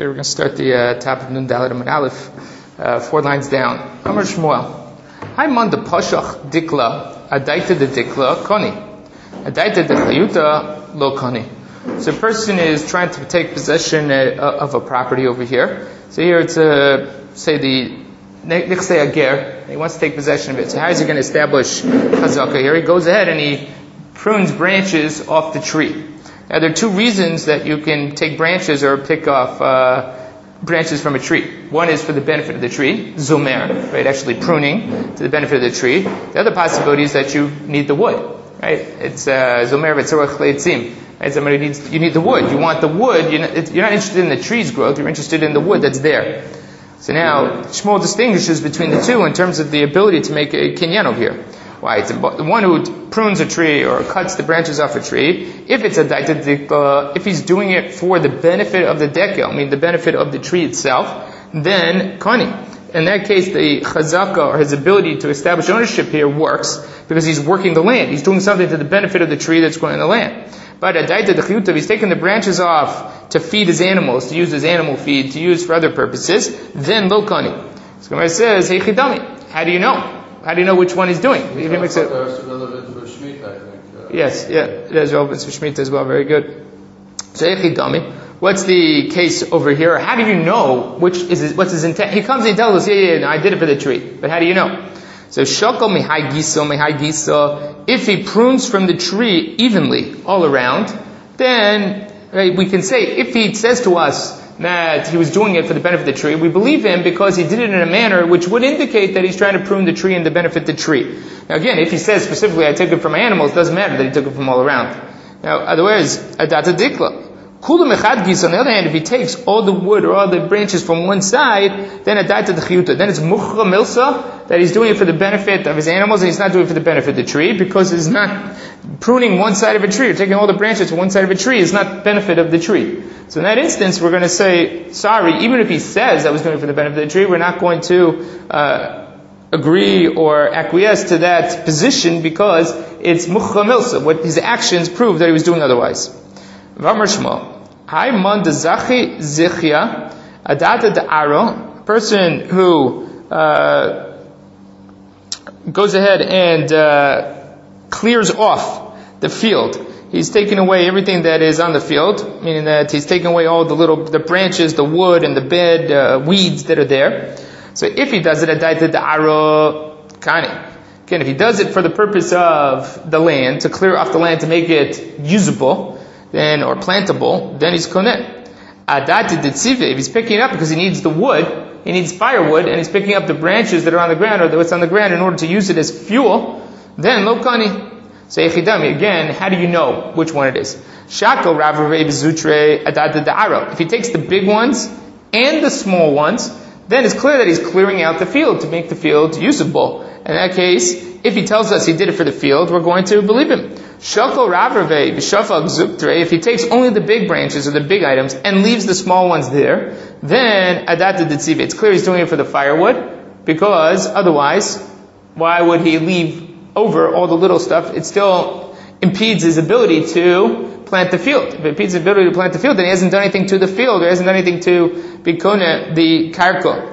Okay, we're going to start the top of Nun Dalet Amud Aleph, 4 lines down. Amar Shmuel. Hi man de Pashach Dikla, Adaita de Dikla, Koni. Adaita de Chayuta, Lo Koni. So a person is trying to take possession of a property over here. So here it's, say the Nichsei Ager, he wants to take possession of it. So how is he going to establish Chazaka here? He goes ahead and he prunes branches off the tree. Now there are 2 reasons that you can take branches or pick off branches from a tree. One is for the benefit of the tree, zomer, right, actually pruning to the benefit of the tree. The other possibility is that you need the wood, right? It's zomer v'tzorach leitzim. Right? Somebody you need the wood. You want the wood. You're not interested in the tree's growth. You're interested in the wood that's there. So now Shmuel distinguishes between the 2 in terms of the ability to make a kinyan over here. Why? It's the one who prunes a tree or cuts the branches off a tree. If it's a daita dikla, if he's doing it for the benefit of the dekel, I mean the benefit of the tree itself, then kani. In that case, the chazaka or his ability to establish ownership here works because he's working the land. He's doing something to the benefit of the tree that's growing in the land. But a daita dechiyuta, he's taking the branches off to feed his animals, to use as animal feed, to use for other purposes, then lo kani. So Gemara says, hey chidami, how do you know? How do you know which one he's doing? It's relevant for Shemitah, I think. Yes, it is relevant for Shemitah as well. Very good. So, what's the case over here? How do you know what's his intent? He comes and he tells us, no, I did it for the tree. But how do you know? So, shakal mihai gisa. If he prunes from the tree evenly all around, then right, we can say, if he says to us that he was doing it for the benefit of the tree, we believe him because he did it in a manner which would indicate that he's trying to prune the tree and to benefit the tree. Now again, if he says specifically, I took it from animals, it doesn't matter that he took it from all around. Now, otherwise, adata dikla. Kulam echad gis, on the other hand, if he takes all the wood or all the branches from one side, then adata d'chiyuta. Then it's muchra milsa, that he's doing it for the benefit of his animals and he's not doing it for the benefit of the tree, because he's not pruning one side of a tree or taking all the branches from one side of a tree is not benefit of the tree. So in that instance, we're going to say, sorry, even if he says I was doing it for the benefit of the tree, we're not going to agree or acquiesce to that position because it's muchra milsa. What his actions prove that he was doing otherwise. V'amar Shmuel, Hai man de zachi zichya adata de aro, a person who goes ahead and clears off the field. He's taking away everything that is on the field, meaning that he's taking away all the branches, the wood, and the bed weeds that are there. So if he does it adata de aro kani. Again, if he does it for the purpose of the land, to clear off the land to make it usable, then or plantable, then he's koneh. Adati detzive, if he's picking it up because he needs the wood, he needs firewood, and he's picking up the branches that are on the ground or what's on the ground in order to use it as fuel, then lo kani. So yechidami, again, how do you know which one it is? Shako ravarei bezutre adata da'aro. If he takes the big ones and the small ones, then it's clear that he's clearing out the field to make the field usable. In that case, if he tells us he did it for the field, we're going to believe him. Shako ravarei b'shafak zuktre. If he takes only the big branches or the big items and leaves the small ones there, then adata detzive. It's clear he's doing it for the firewood, because otherwise, why would he leave over all the little stuff? It still impedes his ability to plant the field. If it impedes his ability to plant the field, then he hasn't done anything to the field, or hasn't done anything to bikone, the karko.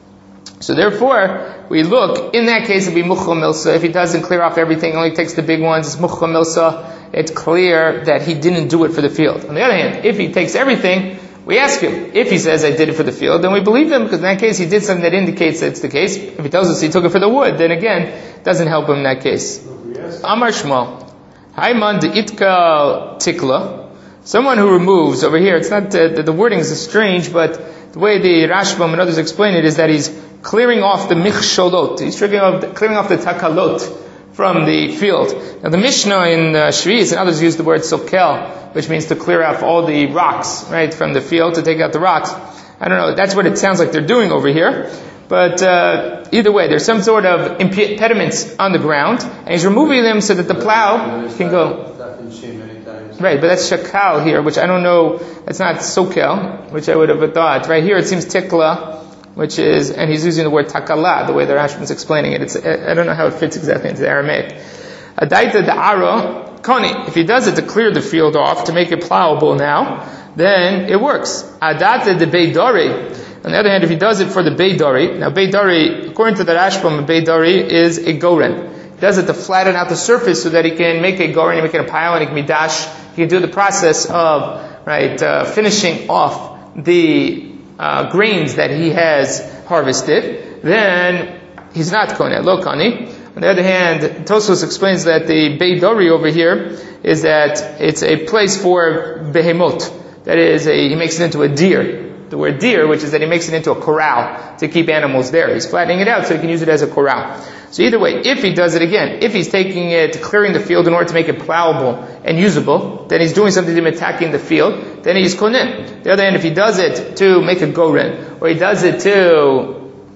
So therefore, we look, in that case, it'd be muchra milsa. If he doesn't clear off everything, only takes the big ones, it's muchra milsa. It's clear that he didn't do it for the field. On the other hand, if he takes everything, we ask him. If he says, I did it for the field, then we believe him, because in that case, he did something that indicates that it's the case. If he tells us he took it for the wood, then again, it doesn't help him in that case. Amar Shmuel, Hayman de itka tikla, someone who removes, over here, it's not, the wording is strange, but the way the Rashbam and others explain it is that he's clearing off the michsholot. He's clearing off the takalot from the field. Now the Mishnah in Shvi'is and others use the word sokel, which means to clear off all the rocks, right, from the field, to take out the rocks. I don't know, that's what it sounds like they're doing over here. But either way, there's some sort of impediments on the ground, and he's removing them so that the plow can go. Right, but that's shakal here, which I don't know, it's not sokel, which I would have thought. Right here it seems tikla, which is, and he's using the word takala, the way the Rashbam is explaining it. I don't know how it fits exactly into the Aramaic. Adaita da'ara koni. If he does it to clear the field off, to make it plowable now, then it works. Adata de Beidari. On the other hand, if he does it for the Beidari, now Beidari, according to the Rashbam, Beidari is a goren. He does it to flatten out the surface so that he can make a goren, make it a pile, and he can be dash. He can do the process of finishing off the grains that he has harvested. Then he's not koneh, lo kani. On the other hand, Tosfos explains that the Beidari over here is that it's a place for behemot. That is, he makes it into a deer. The word deer, which is that he makes it into a corral to keep animals there. He's flattening it out so he can use it as a corral. So either way, if he does it again, if he's taking it, clearing the field in order to make it plowable and usable, then he's doing something to him attacking the field, then he's koneh. The other hand, if he does it to make a goren, or he does it to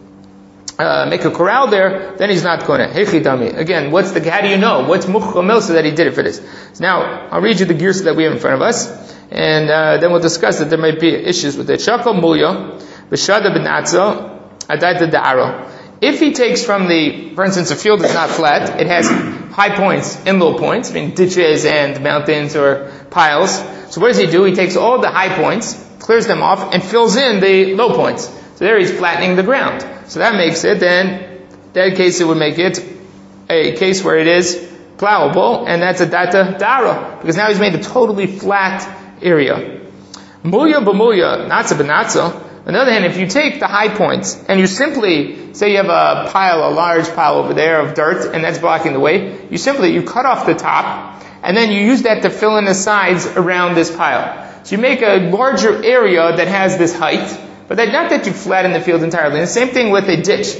make a corral there, then he's not koneh. Hechidami. Again, how do you know? What's muchomel so that he did it for this? So now, I'll read you the gears that we have in front of us, and then we'll discuss that there might be issues with it. Shakol mulyo, b'shada b'natzo, adayta da'aro. If he takes from for instance, a field is not flat, it has high points and low points, I mean ditches and mountains or piles. So what does he do? He takes all the high points, clears them off, and fills in the low points. So there he's flattening the ground. So that makes it, then, that case it would make it a case where it is plowable, and that's a data daro, because now he's made a totally flat area. Mulya b'mulya, natza b'natza. On the other hand, if you take the high points, and you simply, say you have a large pile over there of dirt, and that's blocking the way, you cut off the top, and then you use that to fill in the sides around this pile. So you make a larger area that has this height, but not that you flatten the field entirely. And the same thing with a ditch.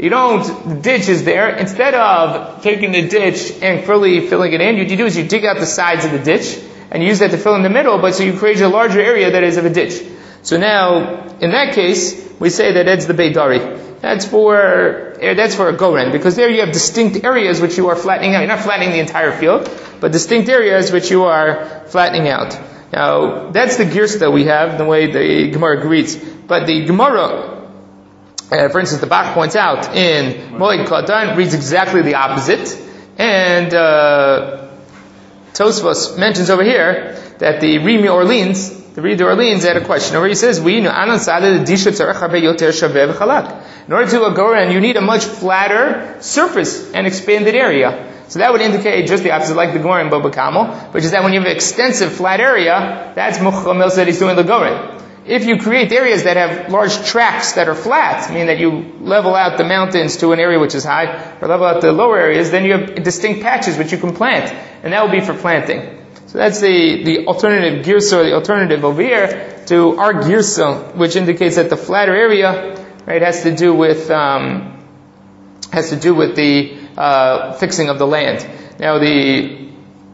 The ditch is there. Instead of taking the ditch and fully filling it in, what you do is you dig out the sides of the ditch, and use that to fill in the middle, but so you create a larger area that is of a ditch. So now, in that case, we say that that's the Beidari. That's for a goren, because there you have distinct areas which you are flattening out. You're not flattening the entire field, but distinct areas which you are flattening out. Now, that's the gears that we have, the way the Gemara reads. But the Gemara, for instance, the Bach points out in Moed Katan, reads exactly the opposite. And Tosfos mentions over here that the Reader Orleans had a question. Over he says, in order to a goren, you need a much flatter surface and expanded area. So that would indicate just the opposite, like the goren Baba Kamel, which is that when you have an extensive flat area, that's muchomel that he's doing the goren. If you create areas that have large tracts that are flat, meaning that you level out the mountains to an area which is high, or level out the lower areas, then you have distinct patches which you can plant, and that will be for planting. So that's the alternative girsa, or the alternative over here to our girsa, which indicates that the flatter area, has to do with the fixing of the land. Now the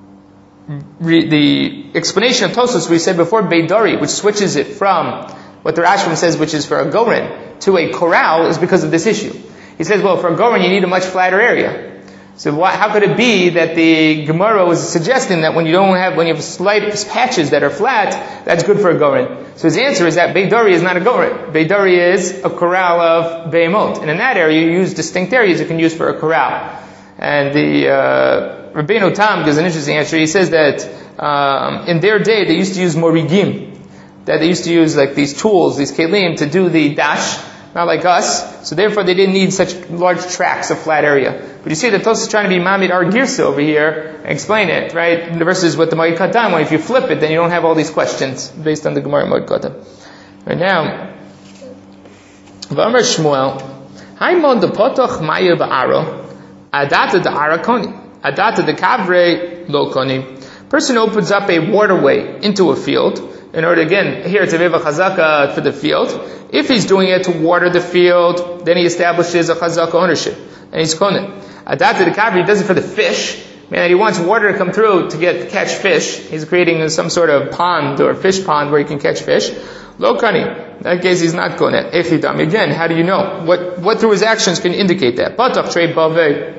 explanation of Tosfos we said before, Beidari, which switches it from what the Rashbam says, which is for a goren, to a corral, is because of this issue. He says, well, for a goren you need a much flatter area. So how could it be that the Gemara was suggesting that when you have slight patches that are flat, that's good for a goren? So his answer is that Beidari is not a goren. Beidari is a corral of behemot. And in that area you use distinct areas you can use for a corral. And the Rabbeinu Tam gives an interesting answer. He says that in their day they used to use morigim, that they used to use like these tools, these kelim, to do the dash, not like us. So therefore they didn't need such large tracts of flat area. But you see that Tosfos is trying to be mamid our girsa over here and explain it, right? Versus with the Moed Katan, when if you flip it, then you don't have all these questions based on the Gemara Moed Katan. Right now, V'amar Shmuel, Haimon de potoch maya ba'aro, adata de arakoni, adata de kavre lokoni. Person opens up a waterway into a field in order, again, here it's a veva chazaka for the field. If he's doing it to water the field, then he establishes a chazaka ownership, and he's koneh. Adata de kavre, he does it for the fish, meaning he wants water to come through to catch fish. He's creating some sort of pond or fish pond where he can catch fish. Lokani, in that case he's not koneh. Echidam, again, how do you know? What through his actions can indicate that? Patach trei bave.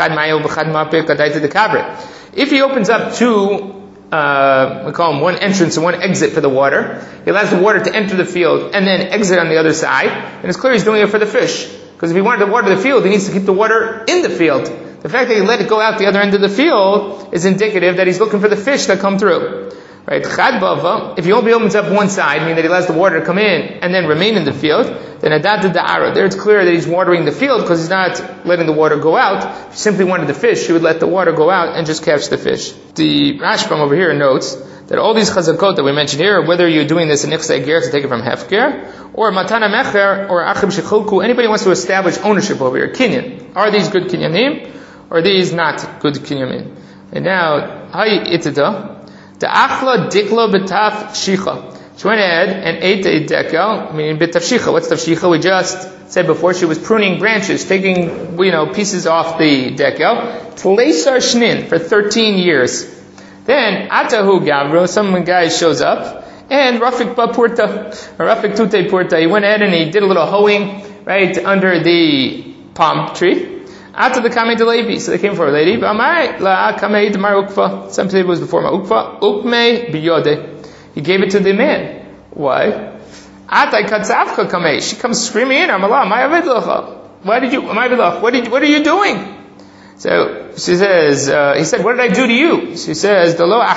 If he opens up two, we call them one entrance and one exit for the water, he allows the water to enter the field and then exit on the other side, and it's clear he's doing it for the fish. Because if he wanted to water the field, he needs to keep the water in the field. The fact that he let it go out the other end of the field is indicative that he's looking for the fish that come through. Right? Chad bava, if he only opens up one side, meaning that he allows the water to come in and then remain in the field, then adat da'ara. There it's clear that he's watering the field because he's not letting the water go out. If he simply wanted the fish, he would let the water go out and just catch the fish. The Rashbam over here notes that all these chazakot that we mentioned here, whether you're doing this in Nichsei Ger to take it from Hefker, or Matana Mecher, or Achim Shechulku, anybody wants to establish ownership over here, Kinyan. Are these good Kinyanim, or are these not good Kinyanim? And now, Hay Itida, the Achla Dikla B'taf Shicha. She went ahead and ate a dekel, meaning B'taf Shicha. What's Taf Shicha? We just said before she was pruning branches, taking, pieces off the dekel. Tleisar Shnin, for 13 years. Then, Atahu Gavro, some guy shows up, and Rafik Purta, or Rafik Tute Purta, he went ahead and he did a little hoeing, right, under the palm tree. Ata the Kamei de Levi, so they came for a lady, V'amai la Kamei de Mar Ukva, some say it was before Mar Ukva, Ukmei biyode. He gave it to the man. Why? Ata Katzavka Kamei, she comes screaming in, Amala, what are you doing? So she says, he said, what did I do to you? She says,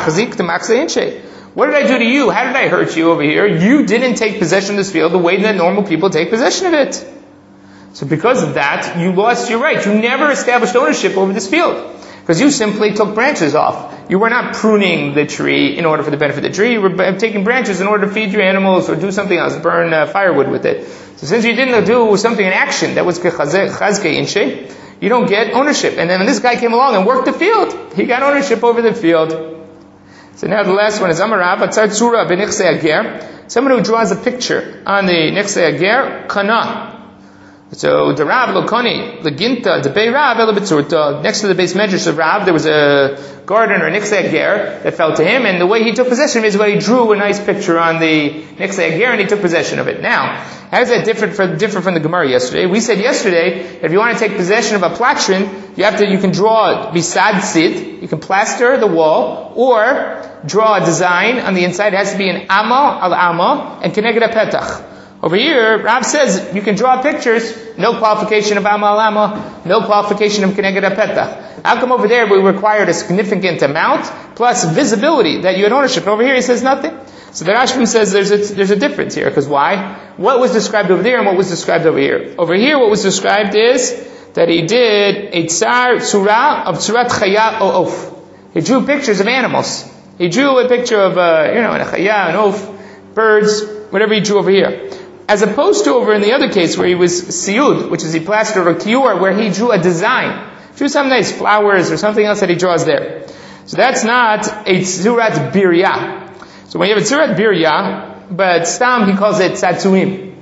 what did I do to you? How did I hurt you over here? You didn't take possession of this field the way that normal people take possession of it. So because of that, you lost your right. You never established ownership over this field. Because you simply took branches off. You were not pruning the tree in order for the benefit of the tree. You were taking branches in order to feed your animals or do something else, burn firewood with it. So since you didn't do something in action, that was chazke inshe, you don't get ownership. And then when this guy came along and worked the field, he got ownership over the field. So now the last one is Amarav Atzar Tzura b'Nichsei Ager. Someone who draws a picture on the Nichsei Ager, Kana. So the Rav Lokoni, the Ginta, the Bei Rav Elabetzurta, next to the base medrash of Rav, there was a garden or a Nichsei Ager that fell to him, and the way he took possession of it is the way he drew a nice picture on the Nichsei Ager and he took possession of it. Now, how is that different from the Gemara yesterday? We said yesterday, if you want to take possession of a platrin, you can draw bisad sid, you can plaster the wall, or draw a design on the inside. It has to be an amma al amma and keneged petach. Over here, Rav says you can draw pictures, no qualification of amma al amma, no qualification of keneged petach. How come over there we required a significant amount plus visibility that you had ownership? And over here he says nothing. So the Rashbam says there's a difference here, because why? What was described over there and what was described over here? Over here, what was described is that he did a tzura of tzurat chaya o of. He drew pictures of animals. He drew a picture of a chaya, an of, birds, whatever he drew over here. As opposed to over in the other case where he was siyud, which is he plastered or kior, where he drew a design. Drew some nice flowers or something else that he draws there. So that's not a tzurat birya. So when you have a tzurat birya, but Stam he calls it tzatzuim.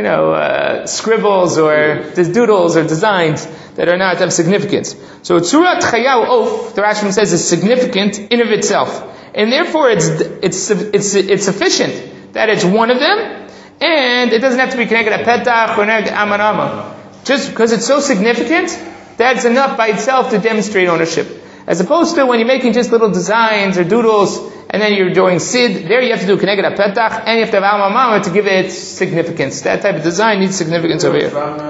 Scribbles or doodles or designs that are not of significance. So tzurat chaya of, the Rashbam says, is significant in of itself. And therefore it's sufficient that it's one of them, and it doesn't have to be connected to petach or amanama. Just because it's so significant, that's enough by itself to demonstrate ownership. As opposed to when you're making just little designs or doodles, and then you're doing sid, there you have to do keneged petach, and you have to have amamama to give it significance. That type of design needs significance over here.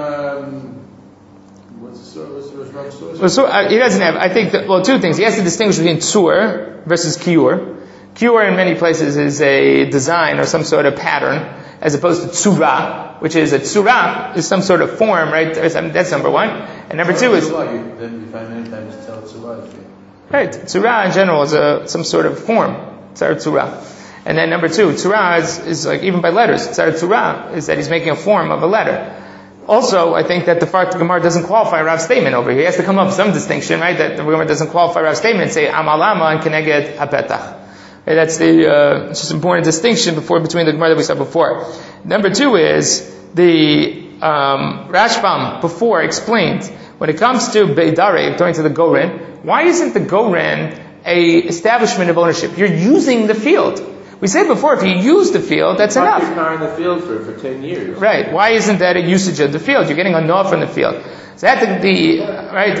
What's the source? He doesn't have, I think, two things. He has to distinguish between tzur versus kiur. Kiur in many places is a design or some sort of pattern, as opposed to tzura, which is a tzura is some sort of form, right? That's number one. And number two is... Then you find many times tell tzura. Right. Tzura in general is some sort of form. Tzar tzura. And then number two, tzura is like even by letters. Tzar tzura is that he's making a form of a letter. Also, I think that the Fart Gemara doesn't qualify Rav's statement over here. He has to come up with some distinction, right? That the Gemara doesn't qualify Rav's statement and say amalama and keneged hapetach. Right, that's it's just an important distinction between the Gemara that we saw before. Number two is the Rashbam before explained when it comes to Beidare, going to the Goren, why isn't the Goren a establishment of ownership? You're using the field. We said before, if you use the field, that's enough. You're in the field for 10 years. Right. Why isn't that a usage of the field? You're getting a no from the field. So that could be, right?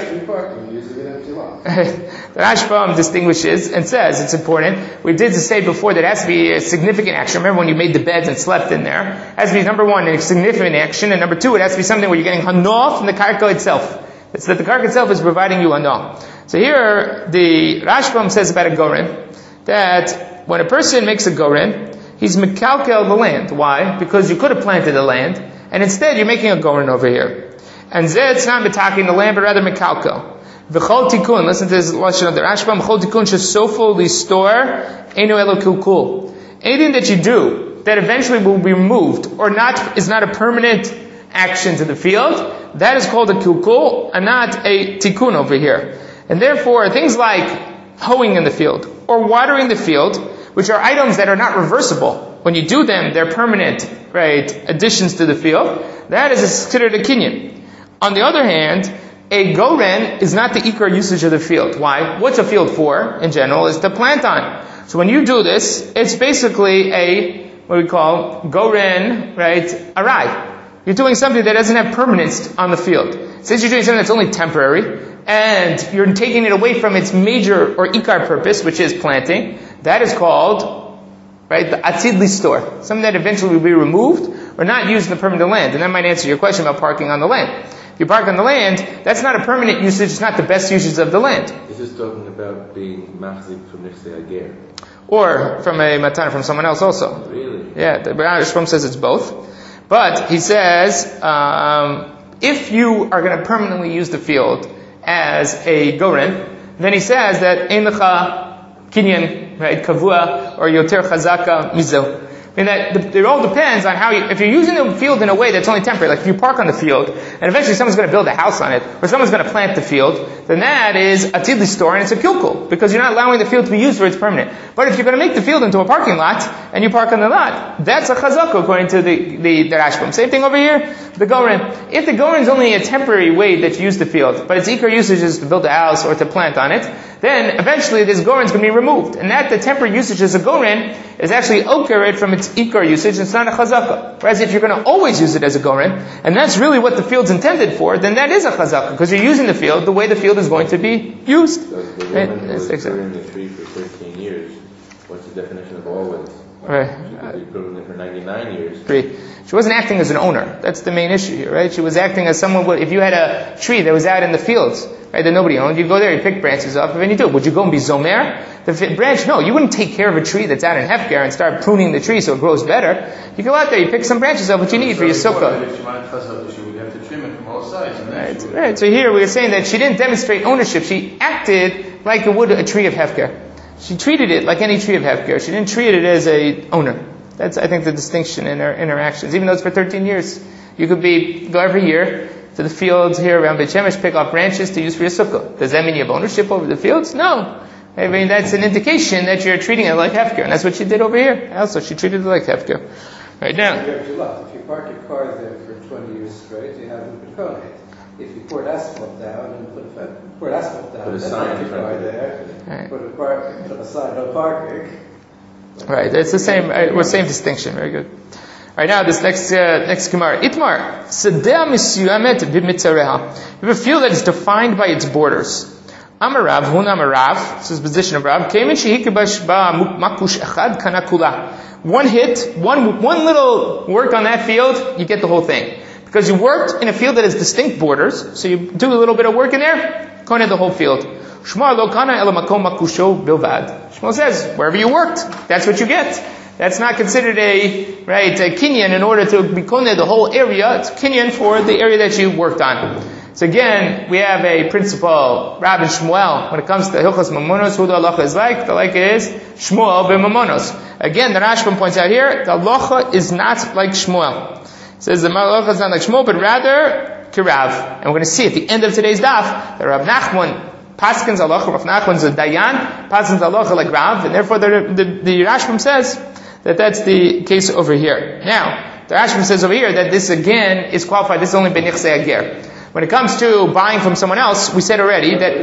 The Rashbam distinguishes and says it's important. We did say before that it has to be a significant action. Remember when you made the beds and slept in there? It has to be number one, a significant action, and number two, it has to be something where you're getting hanoah from the karka itself. It's that the karka itself is providing you hanoah. So here, the Rashbam says about a goren that when a person makes a goren, he's mekalkel the land. Why? Because you could have planted the land, and instead you're making a goren over here. And it's not metaking the land, but rather mekalkel. V'chol tikun, listen to this lesson of the Rashbam, v'chol tikun shesofo listor, enu elo kilkul. Anything that you do that eventually will be removed, or is not a permanent action to the field, that is called a kilkul, and not a tikun over here. And therefore, things like hoeing in the field, or watering the field, which are items that are not reversible. When you do them, they're permanent, right, additions to the field. That is considered a kinyan. On the other hand, a goren is not the ikar usage of the field. Why? What's a field for, in general, is to plant on. So when you do this, it's basically what we call goren, right, arai. You're doing something that doesn't have permanence on the field. Since you're doing something that's only temporary, and you're taking it away from its major or ikar purpose, which is planting, that is called, right, the atid listor. Something that eventually will be removed, or not used in the permanent land. And that might answer your question about parking on the land. If you park on the land, that's not a permanent usage, it's not the best usage of the land. This is talking about being machzik from Nichsei Ager. Or from a matan from someone else also. Really? Yeah, the Rashbam says it's both. But he says, if you are going to permanently use the field as a goren, then he says that ein lecha kinyan, right, kavua, or yoter chazaka mizel. I mean that it all depends on if you're using the field in a way that's only temporary, like if you park on the field, and eventually someone's going to build a house on it, or someone's going to plant the field, then that is a tidli store, and it's a kilkul, because you're not allowing the field to be used for its permanent. But if you're going to make the field into a parking lot, and you park on the lot, that's a chazaka according to the Rashbam. Same thing over here, the goren. If the goren is only a temporary way that you use the field, but its ikar usage is to build a house or to plant on it, then eventually this goren is going to be removed. And that the temporary usage as a goren is actually okeret from its ikar usage, it's not a chazaka. Whereas if you're going to always use it as a goren, and that's really what the field's intended for, then that is a chazaka, because you're using the field the way the field is going to be used. So if the woman was growing the tree for 13 years, what's the definition of always? Right. She could be growing it for 99 years. She wasn't acting as an owner. That's the main issue here, right? She was acting as someone would, if you had a tree that was out in the fields, right, that nobody owned, you go there, you pick branches up, and then you do it. Would you go and be zomer? The branch, no, you wouldn't take care of a tree that's out in hefker and start pruning the tree so it grows better. You go out there, you pick some branches up, what you need for your sukkah. If she wanted chazaka, she would have to trim it from all sides. Right. So here we are saying that she didn't demonstrate ownership. She acted like it would a tree of hefker. She treated it like any tree of hefker. She didn't treat it as a owner. That's, I think, the distinction in her interactions. Even though it's for 13 years, you could go every year to the fields here around Beit Shemesh, pick off branches to use for your sukkah. Does that mean you have ownership over the fields? No. I mean, that's an indication that you're treating it like hefker, and that's what she did over here. Also, she treated it like hefker. Right now. If you park your car there for 20 years straight, you haven't been coned. If you poured asphalt down and put a sign in front of there, right. Put a sign, no parking. Right, it's the same distinction. Very good. All right, now this next Gemara. Itmar, sedeh misyamet b'mitzareha. You have a field that is defined by its borders. Amarav, hun amarav, this is the position of Rav, came in shehikabash ba makush echad kanakula. One hit, one little work on that field, you get the whole thing. Because you worked in a field that has distinct borders, so you do a little bit of work in there, kone the whole field. Shmuel lo kana ela makom makusho bilvad. Shmuel says, wherever you worked, that's what you get. That's not considered a kinyan in order to be kone the whole area. It's kinyan for the area that you worked on. So again, we have a principle, Rav and Shmuel, when it comes to Hilchos Mamonos, who the halacha is like. The halacha is Shmuel b'Mamonos. Again, the Rashbam points out here, the halacha is not like Shmuel. It says the halacha is not like Shmuel, but rather Kirav. And we're going to see at the end of today's daf, that Rav Nachman Paskins halacha, Rav Nachman's a Dayan, Paskins halacha like Rav, and therefore the Rashbam says that that's the case over here. Now, the Rashbam says over here that this again is qualified, this is only benichsei ager. When it comes to buying from someone else, we said already that...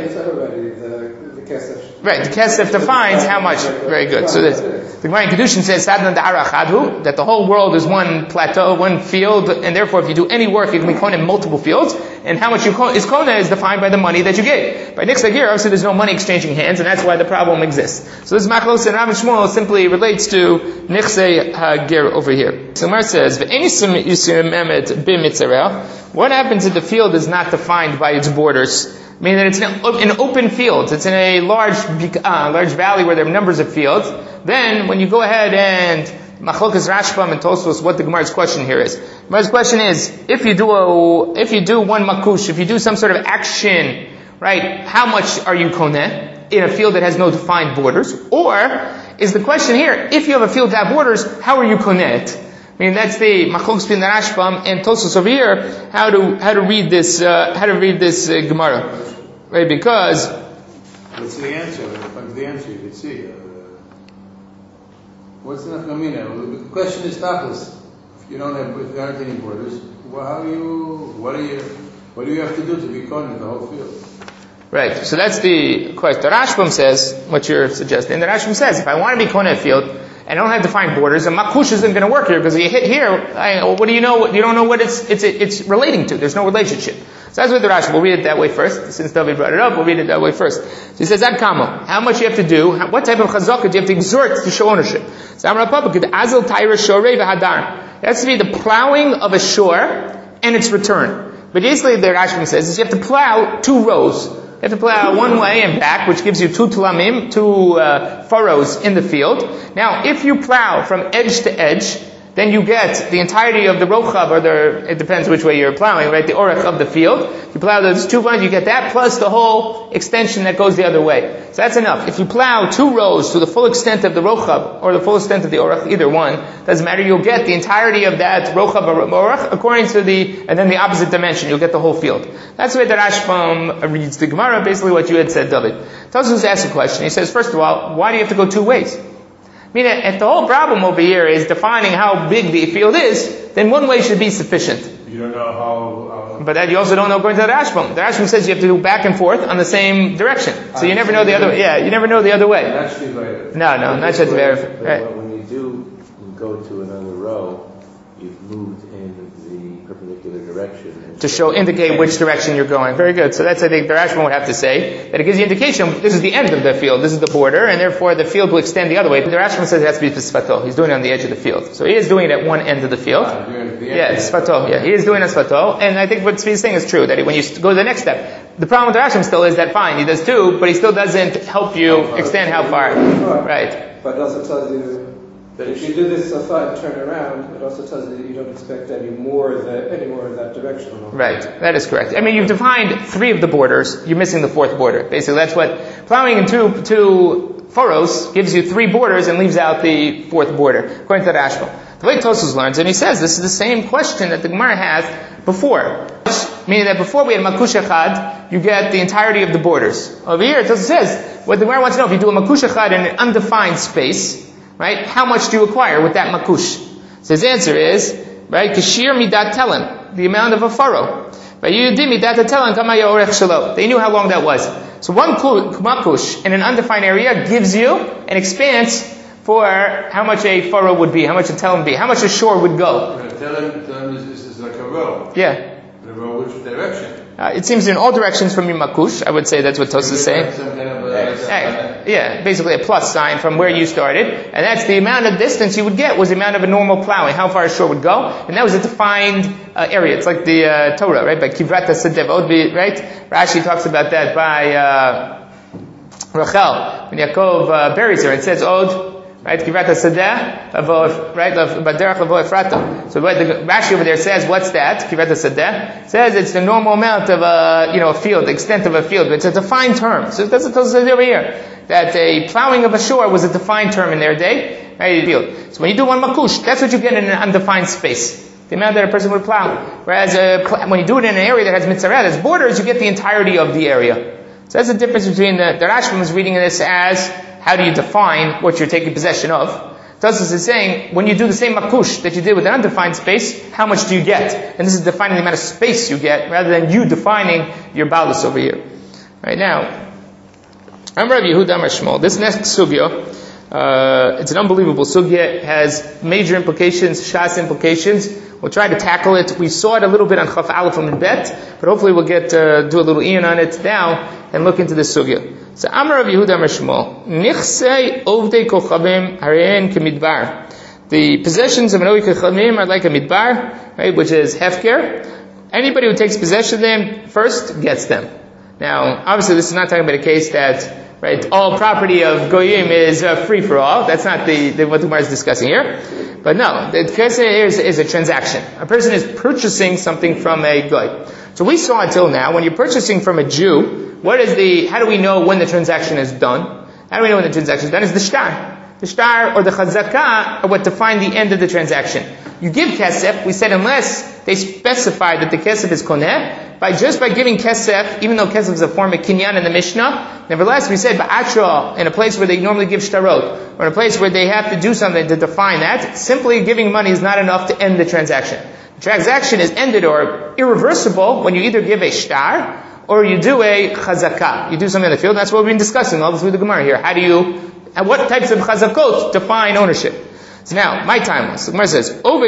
the kesef. Right, the kesef defines how much. Very good. So the Gemara in Kedushin says, that the whole world is one plateau, one field, and therefore if you do any work, you can be kone in multiple fields, and how much you is kone is defined by the money that you gave. By Nixla Gir, obviously there's no money exchanging hands, and that's why the problem exists. So this Machlos and Rav and Shmuel simply relates to Nixla Gir over here. So Gemara says, what happens if the field is not defined by its borders? Meaning that it's an open field. It's in a large valley where there are numbers of fields. then when you go ahead and Machlokas Rashbam and Tosfos, what the Gemara's question here is. The Gemara's question is, if you do one makush, if you do some sort of action, right, how much are you koneh in a field that has no defined borders? Or is the question here, if you have a field that has borders, how are you koneh it? I mean, that's the Machlokas bin Rashbam and Tosfos over here, how to read this Gemara. Right, because what's the answer? What's the answer? You can see. What's the nafkamina? The question is tachlis. If there aren't any borders, what do you have to do to be koneh the whole field? Right. So that's the question. The Rashbam says what you're suggesting. The Rashbam says if I want to be koneh a field and I don't have defined borders, and makush isn't going to work here because you hit here. What do you know? You don't know what it's relating to. There's no relationship. So that's what the Rashi. We'll read it that way first. Since David brought it up, we'll read it that way first. So he says, Ad kamo, how much you have to do, what type of chazakah do you have to exert to show ownership? So Amar Papa, azil tayra shorei v'hadar. It has to be the plowing of a shore and its return. But basically, the Rashi says, is you have to plow 2 rows. You have to plow one way and back, which gives you 2 tulamim, 2 furrows in the field. Now, if you plow from edge to edge, then you get the entirety of the rochav, it depends which way you're plowing, right? The orach of the field. You plow those 2 lines, you get that, plus the whole extension that goes the other way. So that's enough. If you plow 2 rows to the full extent of the rochav, or the full extent of the orach, either one, doesn't matter, you'll get the entirety of that rochav or orach, according to and then the opposite dimension, you'll get the whole field. That's the way that Rashbam reads the Gemara, basically what you had said, David. Tosfos asks a question. He says, first of all, why do you have to go 2 ways? I mean, if the whole problem over here is defining how big the field is, then 1 way should be sufficient. You don't know how... But that you also don't know according to the Rashbam. The Rashbam says you have to do back and forth on the same direction. So you never know the other way. Yeah, you never know the other way. No, not Shetver. Right. When you do go to another row, you've moved in the perpendicular direction. To indicate which direction you're going. Very good. So that's, I think, the Rashbam would have to say, that it gives you indication, this is the end of the field, this is the border, and therefore the field will extend the other way. The Rashbam says it has to be Sfato. He's doing it on the edge of the field. So he is doing it at one end of the field. Yeah, Sfato. Yeah, he is doing it Sfato. And I think what Tzvi's saying is true, that when you go to the next step, the problem with the Rashbam still is that fine, he does 2, but he still doesn't help you extend how far. Right. But it also tells you that if you do this so far and turn around, it also tells you that you don't expect any more of that direction. Right, that is correct. I mean, you've defined 3 of the borders, you're missing the 4th border. Basically, that's what plowing in two furrows gives you 3 borders and leaves out the 4th border, according to the Rashbam. The way Tosfos learns, and he says this is the same question that the Gemara has before. Meaning that before we had makush echad, you get the entirety of the borders. Over here, Tosfos says, what the Gemara wants to know, if you do a makush echad in an undefined space, right? How much do you acquire with that makush? So his answer is, right, kashir midat telen, the amount of a furrow. Right? They knew how long that was. So one makush in an undefined area gives you an expanse for how much a furrow would be, how much a telen would be, how much a shore would go. Telen is like a row. Yeah. A row which direction? It seems in all directions from your makush. I would say that's what Tosfos is saying. Some kind of yeah, basically a plus sign from where you started, and that's the amount of distance you would get was the amount of a normal plowing, how far a shore would go, and that was a defined area. It's like the Torah, right? By Kivrata Sadev, right? Rashi talks about that by Rachel when Yaakov buries her. It says Od. Right, Kivrata Sadeh, right, Baderach Lavo Efrata. So what the Rashi over there says, what's that? Kivrata Sadeh says it's the normal amount of a field, the extent of a field. But it's a defined term. So that's what it says over here, that a plowing of a shore was a defined term in their day, right? Field. So when you do one makush, that's what you get in an undefined space. The amount that a person would plow. Whereas when you do it in an area that has mitzareh, has borders, you get the entirety of the area. So that's the difference between the Rashbam is reading this as how do you define what you're taking possession of. Tosfos is saying, when you do the same makush that you did with an undefined space, how much do you get? And this is defining the amount of space you get, rather than you defining your balus over here. Right now, Amar Rav Yehuda Amar Shmuel. This next sugya, it's an unbelievable sugya. It has major implications, shas implications. We'll try to tackle it. We saw it a little bit on Chaf Aleph and Bet, but hopefully we'll do a little ian on it now and look into this sugya. So Amar Rav Yehuda Amar Shmuel, Nichsei Ovdei Kochavim Harein Kemidbar. The possessions of an Ovdei Kochavim are like a midbar, right, which is hefker. Anybody who takes possession of them first gets them. Now, obviously, this is not talking about a case that right? All property of goyim is free for all. That's not what the Gemara is discussing here. But no, the kesef here is a transaction. A person is purchasing something from a goy. So we saw until now, when you're purchasing from a Jew, how do we know when the transaction is done? How do we know when the transaction is done? Is the shtar. The shtar or the chazakah are what define the end of the transaction. You give kesef, we said unless they specify that the kesef is koneh, by giving kesef, even though kesef is a form of kinyan in the Mishnah, nevertheless we said ba'atra, in a place where they normally give shtarot, or in a place where they have to do something to define that, simply giving money is not enough to end the transaction. The transaction is ended or irreversible when you either give a shtar, or you do a chazakah. You do something in the field, and that's what we've been discussing all through the Gemara here. And what types of chazakot define ownership? So now, my timeless. The Gemara says,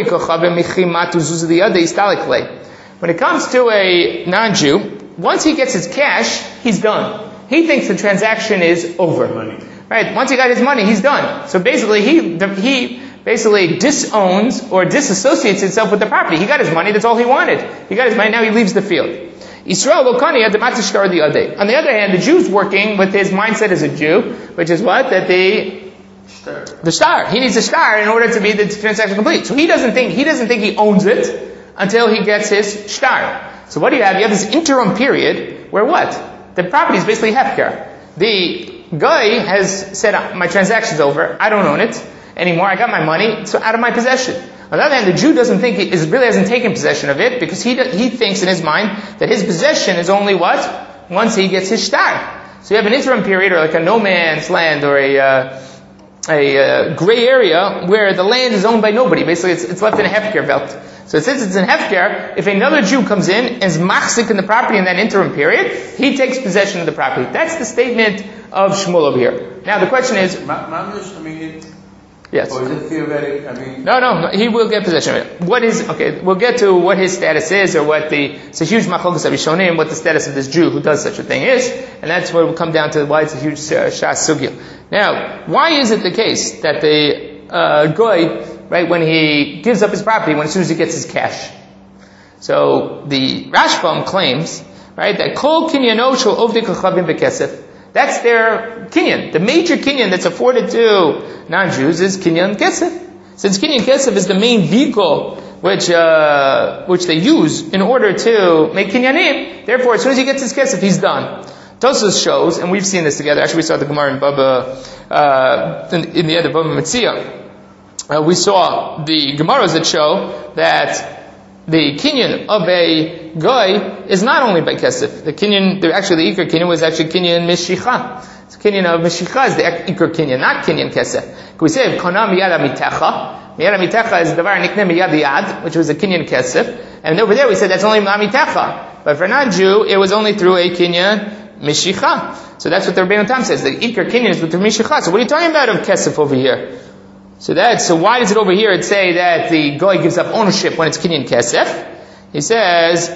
when it comes to a non-Jew, once he gets his cash, he's done. He thinks the transaction is over. Right? Once he got his money, he's done. So basically, he basically disowns or disassociates himself with the property. He got his money, that's all he wanted. He got his money, now he leaves the field. Israel Lokani had the matishtar the other. On the other hand, the Jew's working with his mindset as a Jew, which is what? That the star. He needs a star in order to be the transaction complete. So he doesn't think he owns it until he gets his star. So what do you have? You have this interim period where what? The property is basically hefker. The guy has said, my transaction's over, I don't own it anymore, I got my money, it's out of my possession. On the other hand, the Jew doesn't think really hasn't taken possession of it because he thinks in his mind that his possession is only what? Once he gets his shtar. So you have an interim period or like a no man's land or a gray area where the land is owned by nobody. Basically, it's left in a hefker belt. So since it's in hefker, if another Jew comes in and is machzik in the property in that interim period, he takes possession of the property. That's the statement of Shmuel over here. Now the question is, yes. Or is it theoretic? No, he will get possession of it. We'll get to what his status is, or it's a huge machlokas Rishonim, what the status of this Jew who does such a thing is, and that's where we'll come down to why it's a huge shas sugya. Now, why is it the case that the goy, right, when he gives up his property, as soon as he gets his cash? So the Rashbam claims, right, that kol kinyano shel ovdei kachavim bekesef. That's their kinyan. The major kinyan that's afforded to non-Jews is kinyan kesef. Since kinyan kesef is the main vehicle which they use in order to make kinyanim, therefore as soon as he gets his kesef, he's done. Tosfos shows, and we've seen this together, actually we saw the Gemara in Baba, in the end of Baba Metzia. We saw the Gemaras that show that the kinyan of a guy is not only by kesef. The ikar kinyan was actually kinyan mishicha. So kinyan of mishicha is the ikar kinyan, not kinyan kesef. We say kana miyad amitecha. Miyad amitecha is davar nikne miyad yad, which was a kinyan kesef. And over there we said that's only amitecha. But for non-Jew, it was only through a kinyan mishicha. So that's what the Rebbeinu Tam says. The ikar kinyan is with the mishicha. So what are you talking about of kesef over here? So why does it over here say that the goy gives up ownership when it's kinyan kesef? He says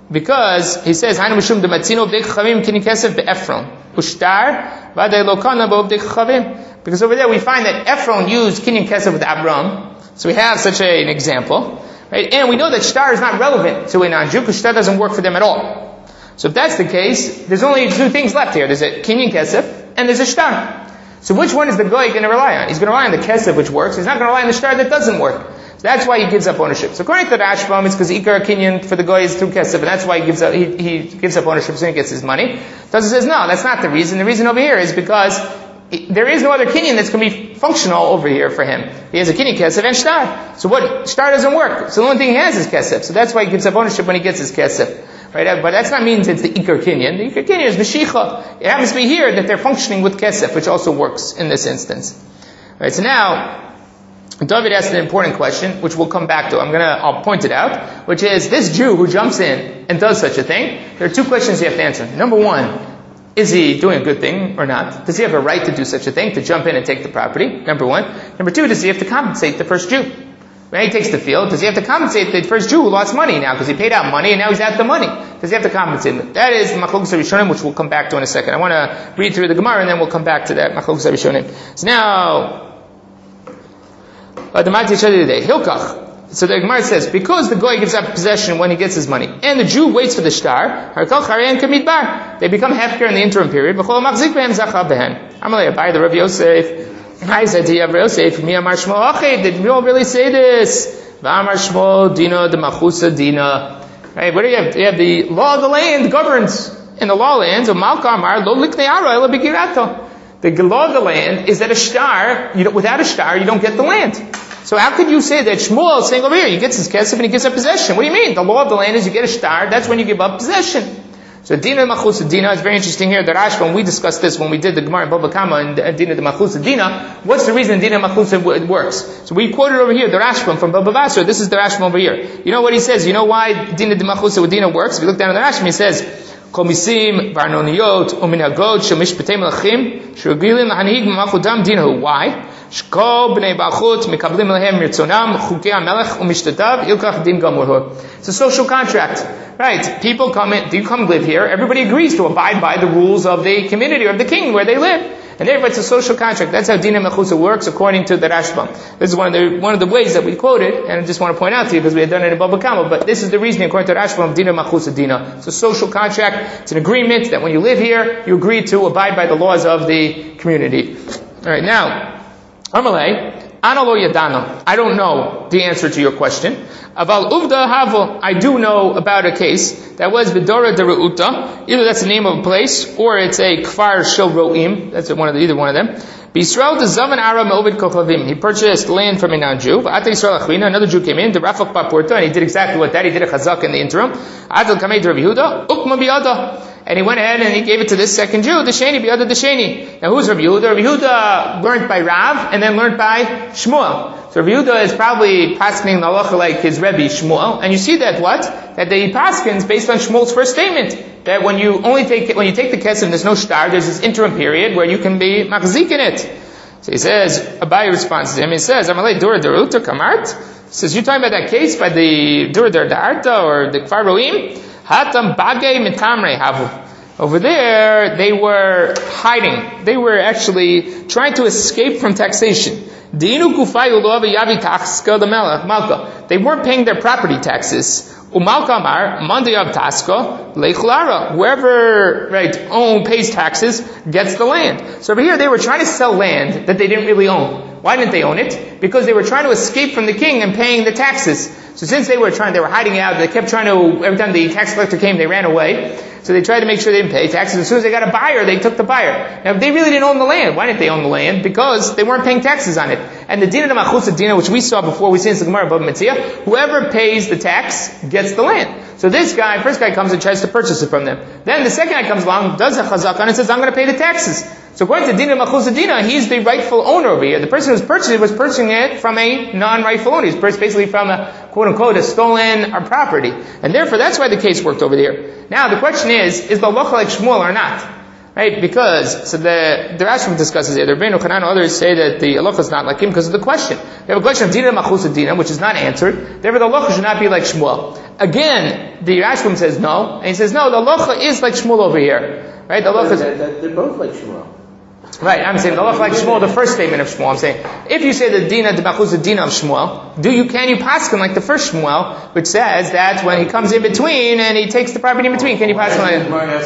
Hainu mishum dematzino b'dei chachavim kinyan kesef be'Ephron ushtar v'adei lokana b'dei chachavim. Because over there we find that Ephron used kinyan kesef with Abram. So we have such an example, right? And we know that shtar is not relevant to a non-Jew because shtar doesn't work for them at all. So if that's the case, there's only two things left here. There's a kinyan kesef and there's a shtar. So which one is the guy going to rely on? He's going to rely on the kesef which works. He's not going to rely on the shtar that doesn't work. So that's why he gives up ownership. So according to the Rashbam, it's because ikar kinyan for the guy is through kesef, and that's why he gives up ownership so he gets his money. Tosfos says no, that's not the reason. The reason over here is because there is no other kinyan that's going to be functional over here for him. He has a kinyan kesef and shtar. So what? Shtar doesn't work. So the only thing he has is kesef. So that's why he gives up ownership when he gets his kesef. Right? But that's not means it's the ikar kinyan. The ikar kinyan is meshicha. It happens to be here that they're functioning with kesef, which also works in this instance. Right? So now, David asked an important question, which we'll come back to. I'll point it out, which is this Jew who jumps in and does such a thing. There are two questions you have to answer. Number one, is he doing a good thing or not? Does he have a right to do such a thing, to jump in and take the property? Number one. Number two, does he have to compensate the first Jew? When he takes the field, does he have to compensate the first Jew who lost money now because he paid out money and now he's out the money? Does he have to compensate him? That is Machlokas Rishonim, which we'll come back to in a second. I want to read through the Gemara and then we'll come back to that Machlokas Rishonim. So now, the Mati Shadi today, Hilkach. So the Gemara says, because the goy gives up possession when he gets his money, and the Jew waits for the shtar, they become hefker in the interim period. Amalei, the Rav Yosef. I said to Rav Yosef, did Shmuel really say this? V'amar Shmuel dina de machusa dina. Right? What do you have? You have the law of the land governs in the law lands. The law of the land is that a shtar, without a shtar, you don't get the land. So how could you say that Shmuel is saying over here, he gets his kesef and he gives up possession? What do you mean? The law of the land is you get a shtar, that's when you give up possession. So Dina de Machusa Dina is very interesting here. The Rashba, we discussed this when we did the Gemara in Baba Kama and Dina de Machusa Dina. What's the reason Dina de Machusa works? So we quoted over here the Rashba from Baba Basra. This is the Rashba over here. You know what he says? You know why Dina de Machusa Dina works? If you look down at the Rashba, he says, Kol misim varnoniyot uminagod shemishpatei melachim shregilim lahanhig mamachudam dinahu. Why? Shkol bnei bachut mikablim lehem mirtzonam chukei hamelech umishtatav ilkach din gamurhu. It's a social contract, right? People come in, you come live here. Everybody agrees to abide by the rules of the community or of the king where they live. And therefore it's a social contract. That's how Dina Mechusa works according to the Rashbam. This is one of the ways that we quoted, and I just want to point out to you because we had done it in Baba Kama, but this is the reasoning according to the Rashbam of Dina Mechusa Dina. It's a social contract. It's an agreement that when you live here, you agree to abide by the laws of the community. Alright, now, Amalei, Analo Yadano. I don't know the answer to your question. Aval Uvda Havo. I do know about a case that was Vidora de Reuta. Either that's the name of a place, or it's a Kfar Shel Ro'im. That's either one of them. B'Yisrael the Zavan Aram Ovid Kochavim. He purchased land from a non-Jew. Ata Yisrael Achvina. Another Jew came in, the Rafak Bapurta, and he did exactly what that. He did a chazak in the interim. Adel Kamei Rav Yehuda. Ukma Biyada. And he went ahead and he gave it to this second Jew, the Sheni, B'yada the Sheni. Now who's Rav Yehuda? Rav Yehuda learned by Rav, and then learned by Shmuel. So Rav Yehuda is probably paskening the halacha like his Rebbe Shmuel. And you see that what? That the paskins based on Shmuel's first statement. That when you take the kesef, there's no shtar, there's this interim period where you can be machzik in it. So he says, Abaye responds to him, he says, Amalei Dura Deruta Kamart? He says, you're talking about that case by the Dura Darta or the Kfar Ro'im? Hatam Bagay Mitamre Havu. Over there, they were hiding. They were actually trying to escape from taxation. They weren't paying their property taxes. Whoever pays taxes gets the land. So over here, they were trying to sell land that they didn't really own. Why didn't they own it? Because they were trying to escape from the king and paying the taxes. So since they were hiding out, they kept trying to, every time the tax collector came, they ran away. So they tried to make sure they didn't pay taxes. As soon as they got a buyer, they took the buyer. Now, they really didn't own the land. Why didn't they own the land? Because they weren't paying taxes on it. And the Dina de Machusa Dina, which we saw before, we see in the Gemara above Metzia, whoever pays the tax gets the land. So this guy, first guy comes and tries to purchase it from them. Then the second guy comes along, does a chazak and says, I'm going to pay the taxes. So according to Dina de Machusa Dina, he's the rightful owner over here. The person who's purchasing it was purchasing it from a non-rightful owner. He's basically from a, quote-unquote, a stolen property. And therefore, that's why the case worked over there. Now, the question is the halacha like Shmuel or not? Right? Because, so the Rashbam discusses here, the Rebbeinu Chanan and others say that the halacha is not like him because of the question. We have a question of Dina Machusa Dina, which is not answered. Therefore, the halacha should not be like Shmuel. Again, the Rashbam says no, and he says no, the halacha is like Shmuel over here. Right? The halacha is... They're both like Shmuel. Right, I'm saying the halacha like Shmuel, the first statement of Shmuel. I'm saying, if you say the Dina de Machusa Dina of Shmuel, can you paskin like the first Shmuel, which says that when he comes in between and he takes the property in between, can you paskin like...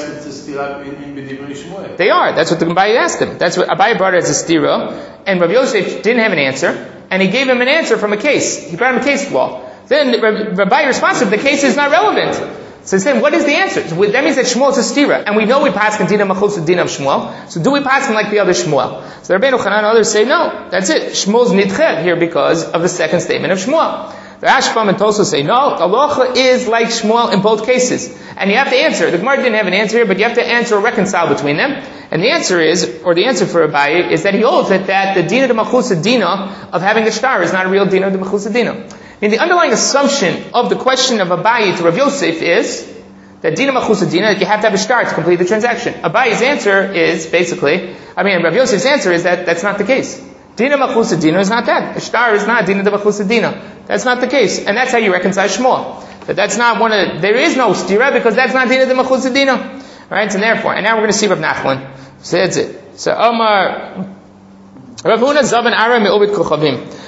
They are. That's what the Abaye asked him. That's what Abaye brought it as a stira, and Rav Yosef didn't have an answer, and he gave him an answer from a case. He brought him a case law. Then Abaye responded, the case is not relevant. So he's saying, what is the answer? So that means that Shmuel is a stira. And we know we pass in Dina Machusa Dina of Shmuel. So do we pass him like the other Shmuel? So the Rebbeinu Chanan and others say, no, that's it. Shmuel's nitched here because of the second statement of Shmuel. The Rashbam and Tosfos say, no, the halacha is like Shmuel in both cases. And you have to answer. The Gemara didn't have an answer here, but you have to answer or reconcile between them. And the answer for Abaye is that he holds that the Dina de Machusa Dina of having a shtar is not a real Dina de Machusa Dina. I mean, the underlying assumption of the question of Abaye to Rav Yosef is that Dina Machusa Dina, that you have to have a shtar to complete the transaction. Abaye's answer is Rav Yosef's answer is that that's not the case. Dina Machusa Dina is not that. A shtar is not Dina de Machusa Dina. That's not the case. And that's how you reconcile Shmuel. That's not there is no stira because that's not Dina de Machusa Dina. Alright, so therefore, and now we're going to see Rav Nachman. So that's it. So, Rav Huna Zavan Aram Me'obit Kochavim.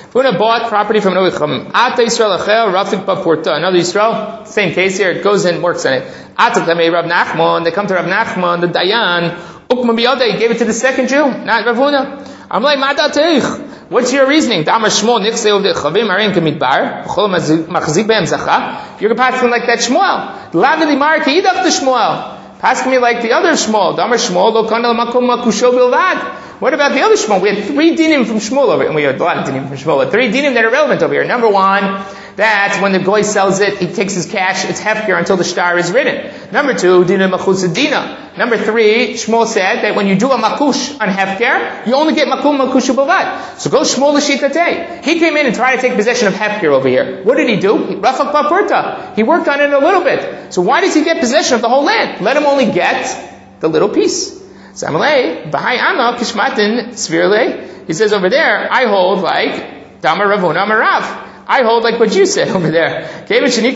Ravuna bought property from another Chacham. Ata Yisrael Achel, Rafik Bapurta. Another Yisrael, same case here, it goes in, works on it. Ata Tamei Rav Nachman, they come to Rav Nachman, the Dayan, Ukma Biyadeh, he gave it to the second Jew, not Ravuna. I'm like, Ma'adatich. What's your reasoning? Damar Shmuel Nichse of the Chavim Arin Kamidbar, B'chol Machzik Be'em Zacha. You're passing like that Shmuel. Lavili Mar K'idach the Shmuel. Passing me like the other Shmuel. Damar Shmuel Lo Kanel Makom Makusho Bilvad. What about the other Shmuel? We had 3 dinim from Shmuel over here. And we had a lot of dinim from Shmuel. But 3 dinim that are relevant over here. Number 1, that when the goy sells it, he takes his cash, it's hefker until the shtar is written. Number 2, dina machus dina. Number 3, Shmuel said that when you do a makush on hefker, you only get makum makushu bavad. So go Shmuel l'shitatei. He came in and tried to take possession of hefker over here. What did he do? Rafak bapurta. He worked on it a little bit. So why does he get possession of the whole land? Let him only get the little piece. Samalei, Bahai Ama, Kishmatin, Svirle. He says over there, I hold like Damar Ravuna Marav. I hold like what you said over there. I hold like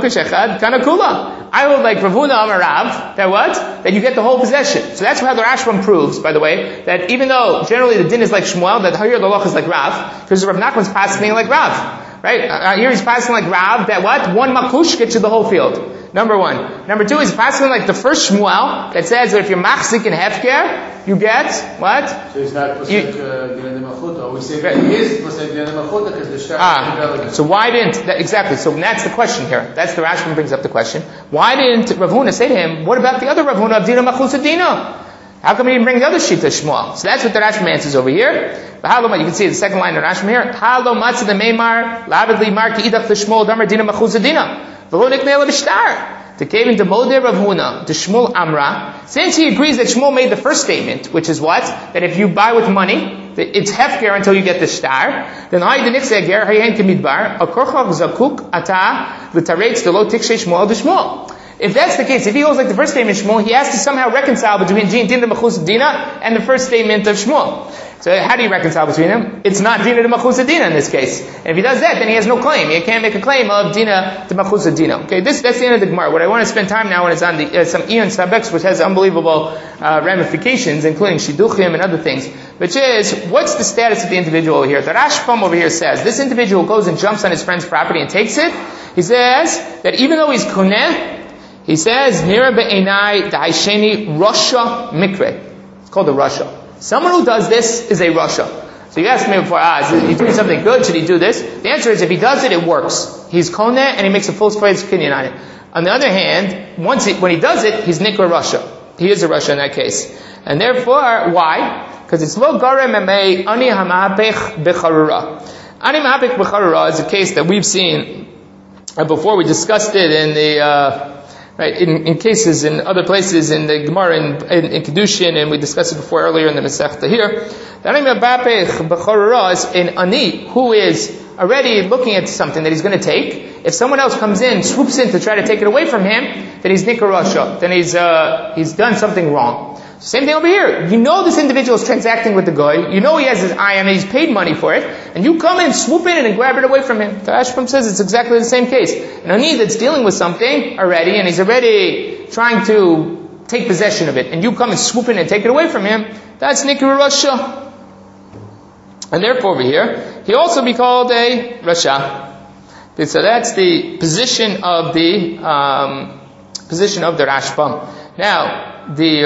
Ravuna Amarav, that what? That you get the whole possession. So that's how the Rashbam proves, by the way, that even though generally the din is like Shmuel, that here the law is like Rav, because Rav Nachman's passing like Rav. Right? Here he's passing like Rav, that what? 1 makush gets you the whole field. Number 1. Number 2 is passing like the first Shmuel, that says that if you're machzik in hefker, you get, what? So he's not posek Dinah Machuta. We say he is posek Dinah Machuta because the shtar is irrelevant. So why didn't, exactly, so that's the question here. That's the Rashbam brings up the question. Why didn't Rav Huna say to him, what about the other Rav Huna of Dinah Machuta Dinah? How come he didn't bring the other Shita Shmuel? So that's what the Rashbam answers over here. But you can see the second line of Rashbam here. Halo matzah the meimar, lavidli mar ki idach the Shmuel, damar Dinah Machuta Dinah. V'lo niknei l'bishtar. To came into Moder Rav Huna, to Shmuel Amra, since he agrees that Shmuel made the first statement, which is what? That if you buy with money, it's hefker until you get the star, then I the next ger hayen kemidbar, akorchach zakuk ata l'taretz the lo tikshe Shmuel de Shmuel. If that's the case, if he holds like the first statement of Shmuel, he has to somehow reconcile between Dinah Machus Dina and the first statement of Shmuel. So how do you reconcile between them? It's not Dinah de Machus Dina in this case. And if he does that, then he has no claim. He can't make a claim of Dinah de Machus Dina. Okay, that's the end of the Gemara. What I want to spend time now on is on the some Ian Sabex, which has unbelievable ramifications, including Shidduchim and other things. Which is, what's the status of the individual over here? The Rashbam over here says, this individual goes and jumps on his friend's property and takes it. He says that even though he's koneh, he says, Nira be'enai da'isheni Rasha mikre. It's called a Rasha. Someone who does this is a Rasha. So you asked me before, is he doing something good? Should he do this? The answer is, if he does it, it works. He's koneh and he makes a full-fledged opinion on it. On the other hand, when he does it, he's nikra Rasha. He is a Rasha in that case. And therefore, why? Because it's lo garem emei ani hamapech becharura. Ani hamapech becharura is a case that we've seen before. We discussed it in the right, in cases in other places in the Gemara in Kedushin, and we discussed it before earlier in the Masechta here. The Ani Mabapech B'Chorora is an Ani who is already looking at something that he's going to take. If someone else comes in, swoops in to try to take it away from him, then he's Nikar Rasha. Then he's done something wrong. Same thing over here. You know this individual is transacting with the guy. You know he has his eye on it. He's paid money for it. And you come in, swoop in and grab it away from him. The Rashbam says it's exactly the same case. An Ani that's dealing with something already, and he's already trying to take possession of it. And you come and swoop in and take it away from him. That's Nikar Rasha. And therefore over here, he also be called a Rasha. So that's the position of the Rashbam. Now, the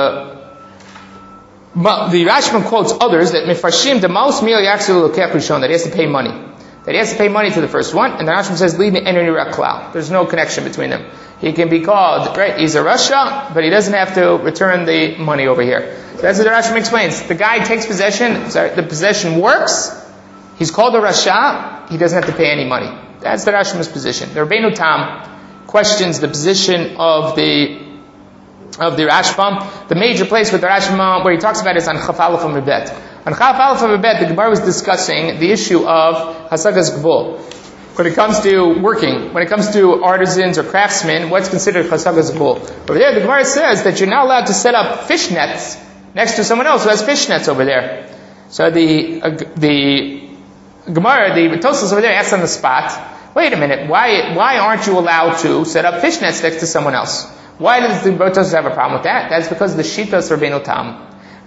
Rashbam quotes others that Mefarshim the Maus Mil Yaksul Lokech Rishon, that he has to pay money. That he has to pay money to the first one, and the Rashbam says, Leave me Enoni Raklal. There's no connection between them. He can be called, right, he's a Rasha, but he doesn't have to return the money over here. So that's what the Rashbam explains. The guy takes possession, the possession works, he's called a Rasha, he doesn't have to pay any money. That's the Rashbam's position. The Rabbeinu Tam questions the position of the Rashbam. The major place with the Rashbam where he talks about it is on Chaf Aleph Amud Bet. On Chaf Aleph Amud Bet, the Gemara was discussing the issue of Hasagas Gvul. When it comes to working, when it comes to artisans or craftsmen, what's considered Hasagas Gvul? Over there, the Gemara says that you're not allowed to set up fish nets next to someone else who has fish nets over there. So the Gemara, the Tosfos over there asks on the spot, wait a minute, why aren't you allowed to set up fish nets next to someone else? Why does the Tosfos have a problem with that? That's because the Shitas Rabbeinu Tam.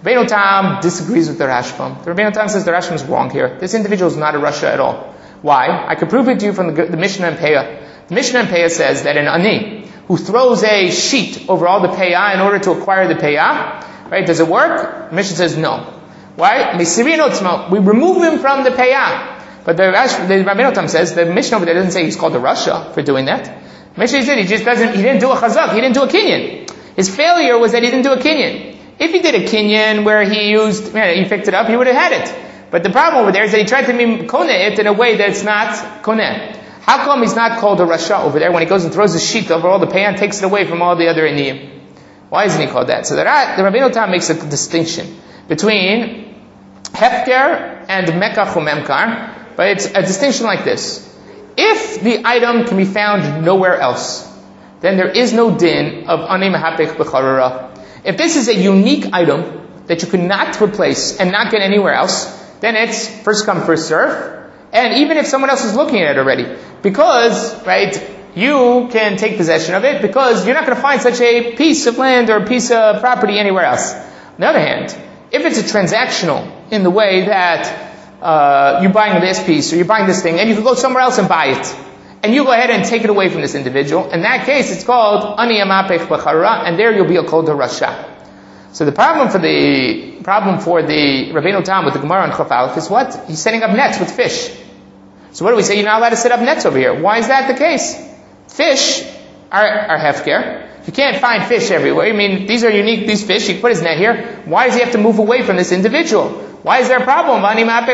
Rabbeinu Tam disagrees with the Rashbam. The Rabbeinu Tam says the Rashbam is wrong here. This individual is not a Rasha at all. Why? I could prove it to you from the Mishnah and Peah. The Mishnah and Peah says that an ani who throws a sheet over all the Peah in order to acquire the Peah, right? Does it work? The Mishnah says no. Why? We remove him from the Peah. But the Rabbeinu Tam says the Mishnah over there doesn't say he's called a Rasha for doing that. The Mishnah said he didn't do a chazak, he didn't do a kinyan. His failure was that he didn't do a kinyan. If he did a kinyan where he picked it up, he would have had it. But the problem over there is that he tried to koneh it in a way that's not koneh. How come he's not called a Rasha over there when he goes and throws the sheet over all the pay and takes it away from all the other iniyim? Why isn't he called that? So the Rabbeinu Tam makes a distinction between hefker and mekach umemkar, but it's a distinction like this. If the item can be found nowhere else, then there is no din of ani mehapech b'charara. If this is a unique item that you could not replace and not get anywhere else, then it's first come, first serve. And even if someone else is looking at it already, because, right, you can take possession of it because you're not going to find such a piece of land or a piece of property anywhere else. On the other hand, if it's a transactional in the way that you're buying this piece or you're buying this thing and you can go somewhere else and buy it, and you go ahead and take it away from this individual, in that case it's called ani amapech b'chara, and there you'll be called a rasha. So the problem for the Rabbeinu Tam with the Gemara on Chaf Aleph is what? He's setting up nets with fish. So what do we say? You're not allowed to set up nets over here. Why is that the case? Fish are hefker. You can't find fish everywhere. I mean, these are unique, these fish. You put his net here. Why does he have to move away from this individual? Why is there a problem?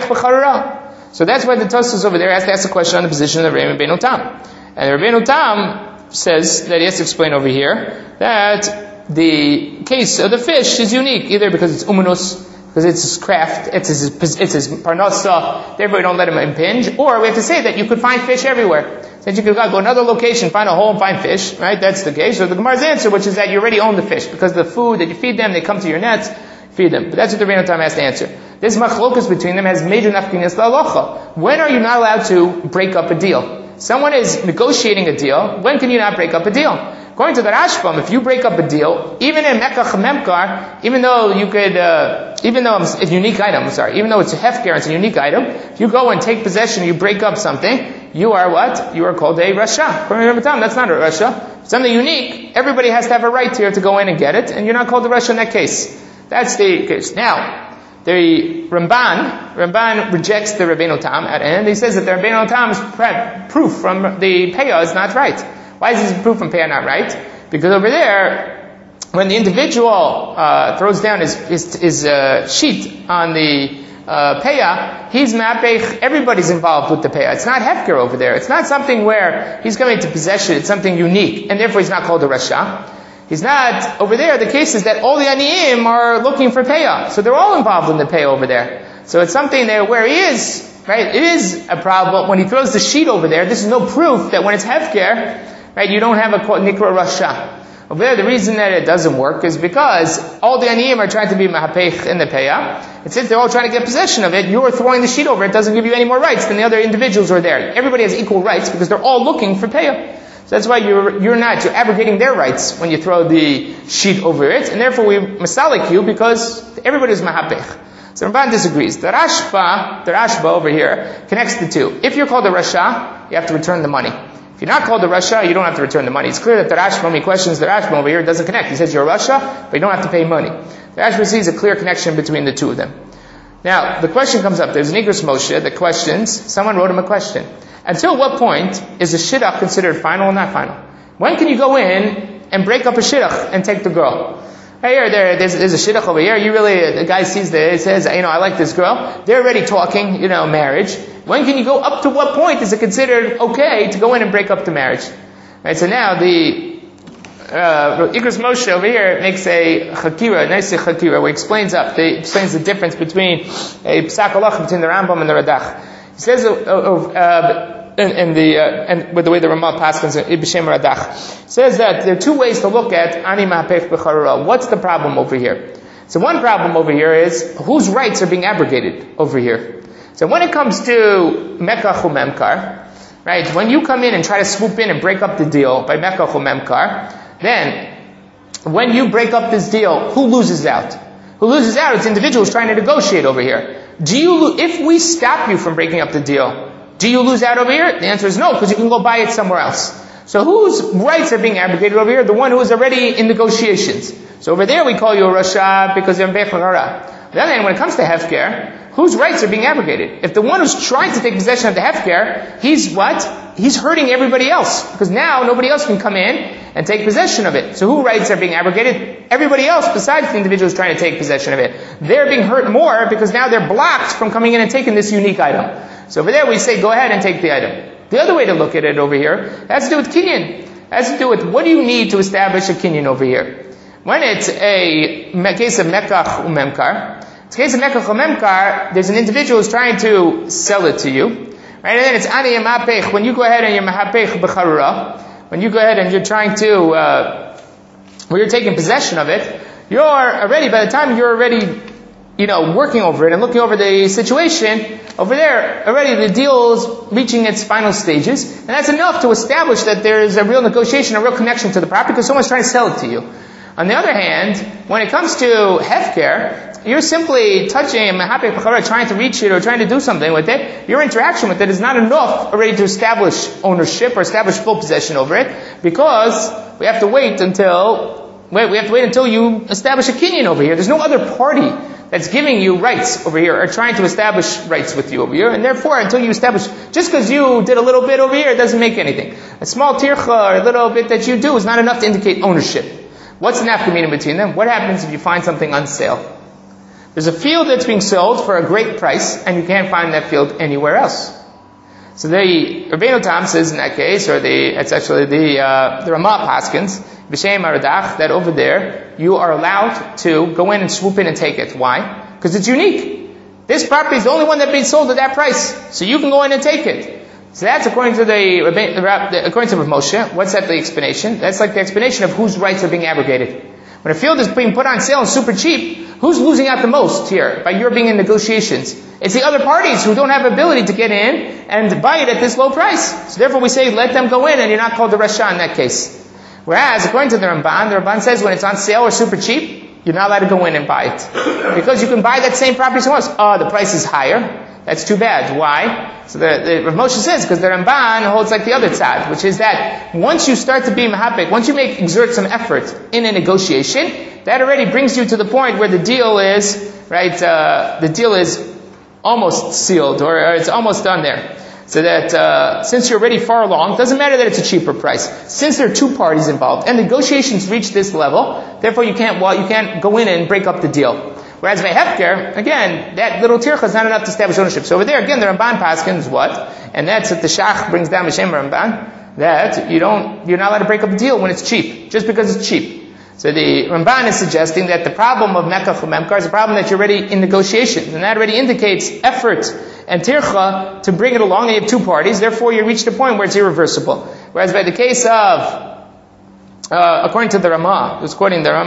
So that's why the Tosfos over there has to ask a question on the position of Rabbeinu Tam. And Rabbeinu Tam says that he has to explain over here that the case of the fish is unique, either because it's umanus, because it's his craft, it's his parnasa, therefore we don't let him impinge, or we have to say that you could find fish everywhere. Since you could go another location, find a hole and find fish, right? That's the case. So the Gemara's answer, which is that you already own the fish, because the food that you feed them, they come to your nets, feed them. But that's what the Rabbeinu Tam has to answer. This machlokas between them has major nafkinas la'alocha. When are you not allowed to break up a deal? Someone is negotiating a deal, when can you not break up a deal? According to the Rashbam, if you break up a deal, even in mekach memkar, even though it's a unique item, even though it's a hefker, it's a unique item, if you go and take possession, you break up something, you are what? You are called a rasha. According to the Rambam, that's not a rasha. If something unique, everybody has to have a right here to go in and get it, and you're not called a rasha in that case. That's the case. Now, the Ramban rejects the Rabbeinu Tam at end. He says that the Rabbeinu Tam's proof from the Peah is not right. Why is his proof from Peah not right? Because over there, when the individual throws down his sheet on the Peah, he's mapech, everybody's involved with the Peah. It's not hefker over there. It's not something where he's coming to possession. It's something unique, and therefore he's not called a rasha. He's not, over there, the case is that all the aniyim are looking for Peah. So they're all involved in the Peah over there. So it's something there where he is, right? It is a problem. When he throws the sheet over there, this is no proof that when it's hefker, right, you don't have a nikra rasha. Over there, the reason that it doesn't work is because all the aniyim are trying to be mahapech in the Peah. And since they're all trying to get possession of it, you're throwing the sheet over it doesn't give you any more rights than the other individuals who are there. Everybody has equal rights because they're all looking for Peah. So that's why you're abrogating their rights when you throw the sheet over it, and therefore we masalik you because everybody's mahapech. So Ramban disagrees. The Rashba over here connects the two. If you're called a rasha, you have to return the money. If you're not called a rasha, you don't have to return the money. It's clear that the Rashba, when he questions the Rashba over here, it doesn't connect. He says you're a rasha, but you don't have to pay money. The Rashba sees a clear connection between the two of them. Now, the question comes up. There's an Igros Moshe that questions, someone wrote him a question. Until what point is a shidduch considered final or not final? When can you go in and break up a shidduch and take the girl? Hey, there's a shidduch over here. The guy sees there, he says, I like this girl. They're already talking, marriage. When can you go up to what point is it considered okay to go in and break up the marriage? Right, so now the Igros Moshe over here makes a nice chakira, where he explains the difference between a psak halacha between the Rambam and the Radach. He says, and with the way the Ramah paskins B'Shem Radach, says that there are two ways to look at ani ma'apech b'charara. What's the problem over here? So one problem over here is whose rights are being abrogated over here. So when it comes to mekach u'memkar, right? When you come in and try to swoop in and break up the deal by mekach u'memkar, then when you break up this deal, who loses out? Who loses out? It's individuals trying to negotiate over here. If we stop you from breaking up the deal, do you lose out over here? The answer is no, because you can go buy it somewhere else. So whose rights are being abrogated over here? The one who is already in negotiations. So over there we call you a Rasha because you're Bechel Hara. On the other hand, when it comes to Hefker, whose rights are being abrogated? If the one who's trying to take possession of the Hefker, he's what? He's hurting everybody else. Because now nobody else can come in and take possession of it. So whose rights are being abrogated? Everybody else besides the individuals trying to take possession of it. They're being hurt more because now they're blocked from coming in and taking this unique item. So over there we say, go ahead and take the item. The other way to look at it over here has to do with kinyan. It has to do with what do you need to establish a kinyan over here. When it's a case of mekach umemkar, it's a case of mekach umemkar, there's an individual who's trying to sell it to you. Right? And then it's ani yamapech, when you go ahead and you're mahapech b'charura, when you go ahead and you're trying to, when you're taking possession of it, you're already, by the time you're already, working over it and looking over the situation, over there, already the deal is reaching its final stages, and that's enough to establish that there is a real negotiation, a real connection to the property, because someone's trying to sell it to you. On the other hand, when it comes to hefker, you're simply touching a trying to reach it or trying to do something with it. Your interaction with it is not enough already to establish ownership or establish full possession over it, because we have to wait until you establish a kinyan over here. There's no other party that's giving you rights over here or trying to establish rights with you over here, and therefore until you establish, just because you did a little bit over here, it doesn't make anything. A small tircha or a little bit that you do is not enough to indicate ownership. What's the nafkamina between them? What happens if you find something on sale? There's a field that's being sold for a great price, and you can't find that field anywhere else. So the Rabbeinu Tam says in that case, it's actually the Ramah Paskins, B'Shem Aradach, that over there, you are allowed to go in and swoop in and take it. Why? Because it's unique. This property is the only one that's being sold at that price. So you can go in and take it. So that's according to according to Rav Moshe. What's that the explanation? That's like the explanation of whose rights are being abrogated. When a field is being put on sale and super cheap, who's losing out the most here by your being in negotiations? It's the other parties who don't have ability to get in and buy it at this low price. So therefore we say let them go in, and you're not called the Rasha in that case. Whereas according to the Ramban says when it's on sale or super cheap, you're not allowed to go in and buy it. Because you can buy that same property somewhere else. Oh, the price is higher. That's too bad. Why? So the Rav Moshe says, because the Ramban holds like the other tzad, which is that once you start to be mahapik, once you exert some effort in a negotiation, that already brings you to the point where the deal is, right, the deal is almost sealed, or it's almost done there. So that, since you're already far along, it doesn't matter that it's a cheaper price. Since there are two parties involved, and negotiations reach this level, therefore you can't go in and break up the deal. Whereas by hefker, again, that little tircha is not enough to establish ownership. So over there, again, the Ramban Paskins what? And that's what the Shach brings down B'Shem Ramban, that you're not allowed to break up a deal when it's cheap, just because it's cheap. So the Ramban is suggesting that the problem of mekach umemkar is a problem that you're already in negotiations, and that already indicates effort and tircha to bring it along, and you have two parties, therefore you reach the point where it's irreversible. Whereas by the case of, according to the Ramah, who's quoting the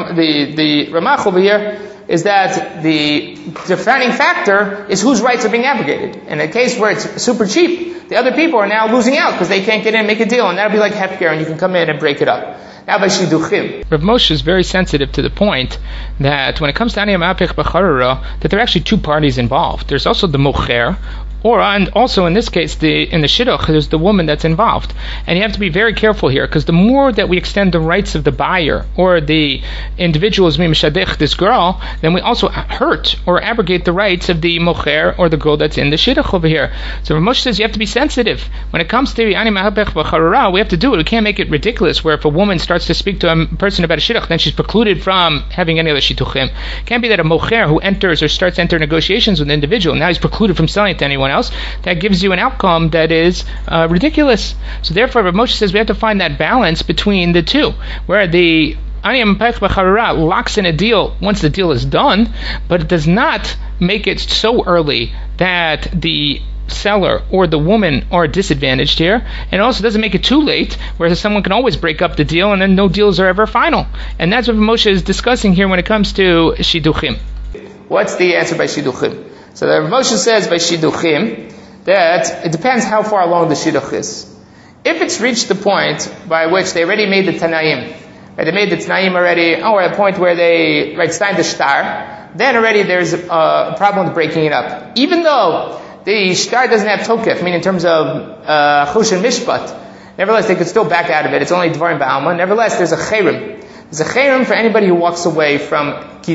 Ramah over here, is that the defining factor is whose rights are being abrogated. In a case where it's super cheap, the other people are now losing out because they can't get in and make a deal, and that'll be like hefker, and you can come in and break it up. Now by shiduchim. Rav Moshe is very sensitive to the point that when it comes to Ani Yamapech B'Charura, that there are actually two parties involved. There's also the mocher, and also in this case, in the shidduch, there's the woman that's involved. And you have to be very careful here, because the more that we extend the rights of the buyer, or the individuals, this girl, then we also hurt or abrogate the rights of the mocher, or the girl that's in the shidduch over here. So Rav Moshe says you have to be sensitive. When it comes to Ani Ma'apech B'Charura, we have to do it. We can't make it ridiculous, where if a woman starts to speak to a person about a shidduch, then she's precluded from having any other shidduchim. It can't be that a mocher who enters or starts to enter negotiations with an individual, now he's precluded from selling it to anyone else. That gives you an outcome that is ridiculous. So therefore, Rav Moshe says we have to find that balance between the two, where the Ani Yamapech B'Charura locks in a deal once the deal is done, but it does not make it so early that the seller or the woman are disadvantaged here, and also doesn't make it too late, whereas someone can always break up the deal and then no deals are ever final. And that's what Moshe is discussing here when it comes to shiduchim. What's the answer by shiduchim? So the Moshe says by shiduchim that it depends how far along the shidduch is. If it's reached the point by which they already made the tanaim, right, they made the tanaim already, or at a point where they stein the shtar, then already there's a problem with breaking it up. Even though the shtar doesn't have tokef, meaning in terms of chush and mishpat, nevertheless they could still back out of it. It's only dvarim ba'alma. Nevertheless, there's a cherem. There's a cherem for anybody who walks away from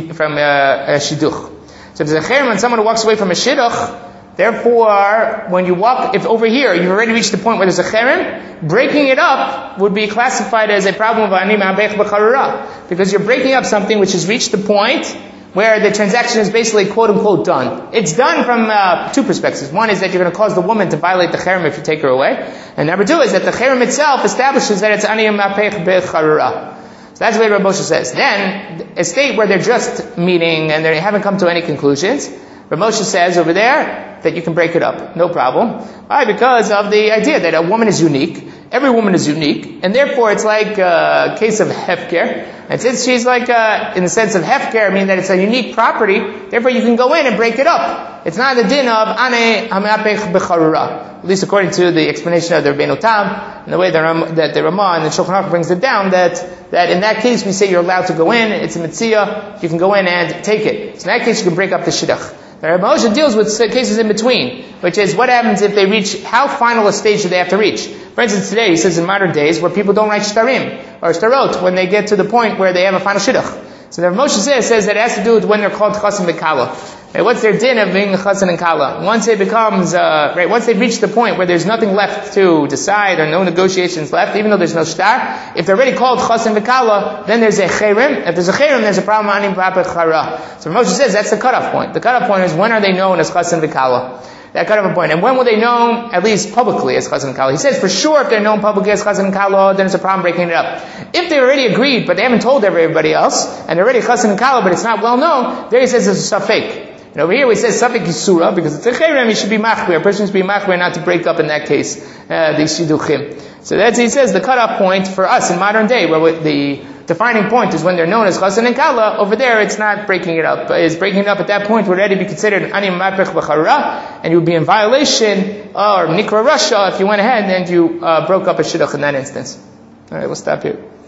shidduch. So there's a cherem on someone who walks away from a shidduch. Therefore, when you walk, if over here you've already reached the point where there's a cherem, breaking it up would be classified as a problem of ani ma'abech b'charura, because you're breaking up something which has reached the point where the transaction is basically quote unquote done. It's done from two perspectives. One is that you're going to cause the woman to violate the cherem if you take her away, and number two is that the cherem itself establishes that it's ani ma'abech b'charura. So that's the way Rav Moshe says. Then, a state where they're just meeting and they haven't come to any conclusions, Rav Moshe says over there that you can break it up. No problem. Why? Because of the idea that a woman is unique. Every woman is unique. And therefore it's like a case of hefker. And since she's like, in the sense of hefker, I mean that it's a unique property, therefore you can go in and break it up. It's not the din of ane hamapech becharura. At least according to the explanation of the Rabbeinu Tam, and the way that the Ramah and the Shulchan Aruch brings it down, that in that case we say you're allowed to go in, it's a mitzvah, you can go in and take it. So in that case you can break up the shidduch. The Rav Moshe deals with cases in between, which is what happens if they reach, how final a stage do they have to reach? For instance, today, he says in modern days, where people don't write shtarim, or shtarot, when they get to the point where they have a final shidduch. So the Rav Moshe says that it has to do with when they're called chasen v'kala. Right, what's their din of being a chasen and kala? Once it becomes, once they've reached the point where there's nothing left to decide, or no negotiations left, even though there's no shtar, if they're already called chasen v'kala, then there's a cherem. If there's a cherem, there's a problem anim v'apet chara. So Rav Moshe says that's the cutoff point. The cutoff point is when are they known as chasen v'kala? That cutoff point. And when will they known, at least publicly, as chasen and kala? He says for sure if they're known publicly as chasen and kala, then it's a problem breaking it up. If they already agreed, but they haven't told everybody else, and they're already chasen and kala, but it's not well known, there he says it's a safek. And over here we say safek yisura, because it's a cherem, he should be machber. A person should be machber not to break up in that case, the shidduchim. So that's, he says, the cutoff point for us in modern day, where the defining point is when they're known as chasen and kala. Over there, it's not breaking it up. It's breaking it up at that point would already be considered ani ma'apech b'charura, and you would be in violation, or nikra rasha, if you went ahead and you broke up a shidduch in that instance. Alright, we'll stop here.